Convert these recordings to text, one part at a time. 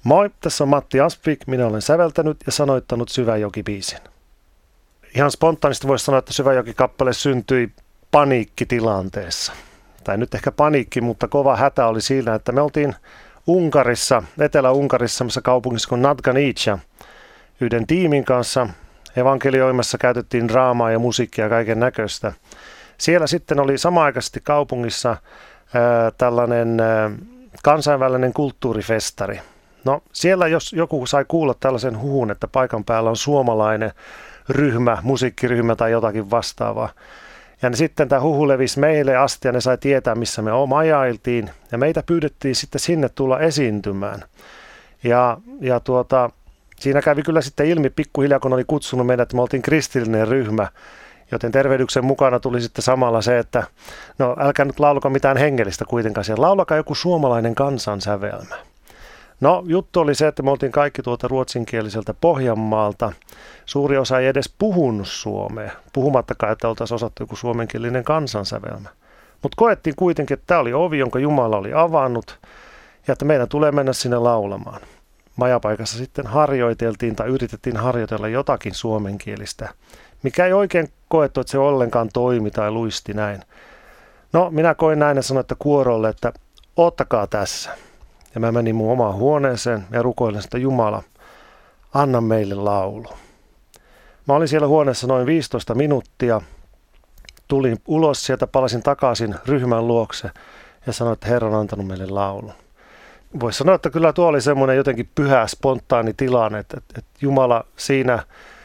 Moi, tässä on Matti Aspvik. Minä olen säveltänyt ja sanoittanut Syväjoki-biisin. Ihan spontaanisti voisi sanoa, että Syväjoki-kappale syntyi paniikkitilanteessa. Tai nyt ehkä paniikki, mutta kova hätä oli siinä, että me oltiin Unkarissa, Etelä-Unkarissa, semmoisessa kaupungissa kuin Nadganica, yhden tiimin kanssa. Evankelioimassa käytettiin draamaa ja musiikkia ja kaiken näköistä. Siellä sitten oli samaaikaisesti kaupungissa tällainen kansainvälinen kulttuurifestari. No siellä jos joku sai kuulla tällaisen huhun, että paikan päällä on suomalainen ryhmä, musiikkiryhmä tai jotakin vastaavaa. Ja sitten tämä huhu levisi meille asti ja ne sai tietää, missä me majailtiin. Ja meitä pyydettiin sitten sinne tulla esiintymään. Ja siinä kävi kyllä sitten ilmi pikkuhiljaa, kun oli kutsunut meidät, että me oltiin kristillinen ryhmä. Joten tervehdyksen mukana tuli sitten samalla se, että no älkää nyt laulako mitään hengellistä kuitenkaan siellä. Laulakaa joku suomalainen kansansävelmä. No juttu oli se, että me oltiin kaikki tuolta ruotsinkieliseltä Pohjanmaalta. Suuri osa ei edes puhunut suomea, puhumattakaan, että oltaisiin osattu joku suomenkielinen kansansävelmä. Mutta koettiin kuitenkin, että tämä oli ovi, jonka Jumala oli avannut ja että meidän tulee mennä sinne laulamaan. Majapaikassa sitten harjoiteltiin tai yritettiin harjoitella jotakin suomenkielistä, mikä ei oikein koettu, että se ollenkaan toimi tai luisti näin. No minä koin näin ja sanoin, että kuorolle, että ottakaa tässä. Ja mä menin mun omaan huoneeseen ja rukoilin, että Jumala, anna meille laulu. Mä olin siellä huoneessa noin 15 minuuttia. Tulin ulos sieltä, palasin takaisin ryhmän luokse ja sanoin, että Herra on antanut meille laulun. Voisi sanoa, että kyllä tuo oli semmoinen jotenkin pyhä, spontaani tilanne, että Jumala siinä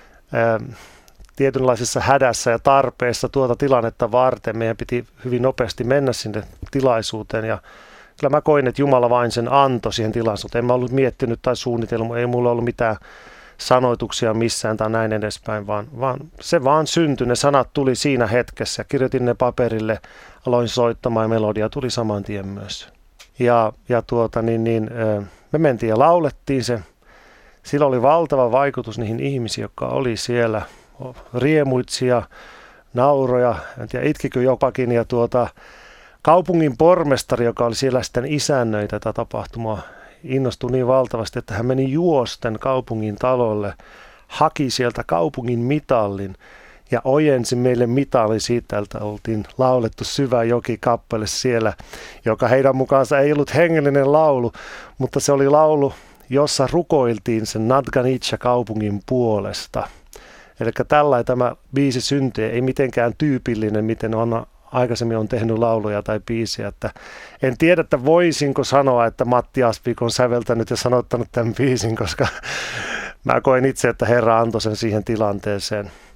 tietynlaisessa hädässä ja tarpeessa tuota tilannetta varten. Meidän piti hyvin nopeasti mennä sinne tilaisuuteen ja kyllä mä koin, että Jumala vain sen antoi siihen tilaisuuteen. En mä ollut miettinyt tai suunnitellut, ei mulla ollut mitään sanoituksia missään tai näin edespäin, vaan se vaan syntyi. Ne sanat tuli siinä hetkessä. Kirjoitin ne paperille, aloin soittamaan ja melodia tuli saman tien myös. Me mentiin ja laulettiin se. Sillä oli valtava vaikutus niihin ihmisiin, jotka oli siellä. Riemuitsia, nauroja, en tiedä itkikö jopakin ja kaupungin pormestari, joka oli siellä sitten isännöi tätä tapahtumaa, innostui niin valtavasti, että hän meni juosten kaupungin talolle, haki sieltä kaupungin mitallin ja ojensi meille mitalli siitä, että oltiin laulettu Syväjoki-kappale siellä, joka heidän mukaansa ei ollut hengellinen laulu, mutta se oli laulu, jossa rukoiltiin sen Nadganica-kaupungin puolesta. Eli tällainen tämä biisi syntyi, ei mitenkään tyypillinen, miten aikaisemmin on tehnyt lauluja tai biisiä. Että en tiedä, että voisinko sanoa, että Matti Aspvik on säveltänyt ja sanottanut tämän biisin, koska mä koin itse, että Herra antoi sen siihen tilanteeseen.